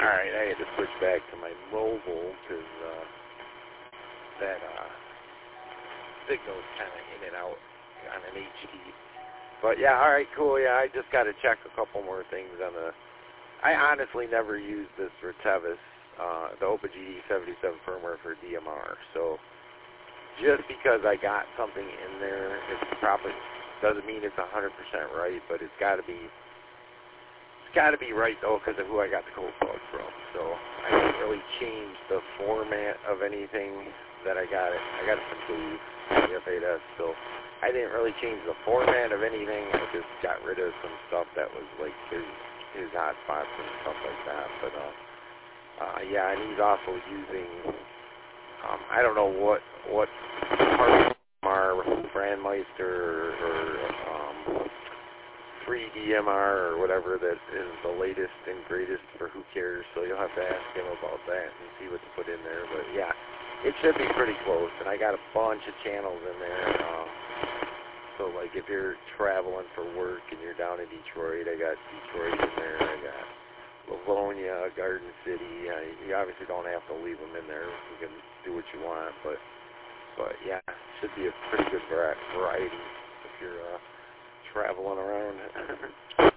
Alright, I had to switch back to my mobile because that signal's kind of in and out on an HD. But yeah, alright, cool. Yeah, I just got to check a couple more things on the... I honestly never used this Retevis, the OpenGD 77 firmware for DMR. So just because I got something in there, it probably doesn't mean it's 100% right, but it's got to be right though because of who I got the code plug from. So I didn't really change the format of anything that I got it. I got it from Dave, F8S, so I didn't really change the format of anything. I just got rid of some stuff that was like his hotspots and stuff like that. But yeah, and he's also using I don't know what part of our Brandmeister or 3DMR or whatever that is the latest and greatest for who cares. So you'll have to ask him about that and see what to put in there. But yeah, it should be pretty close. And I got a bunch of channels in there. So like if you're traveling for work and you're down in Detroit, I got Detroit in there. I got Livonia, Garden City. You obviously don't have to leave them in there. You can do what you want, but yeah, should be a pretty good variety if you're traveling around.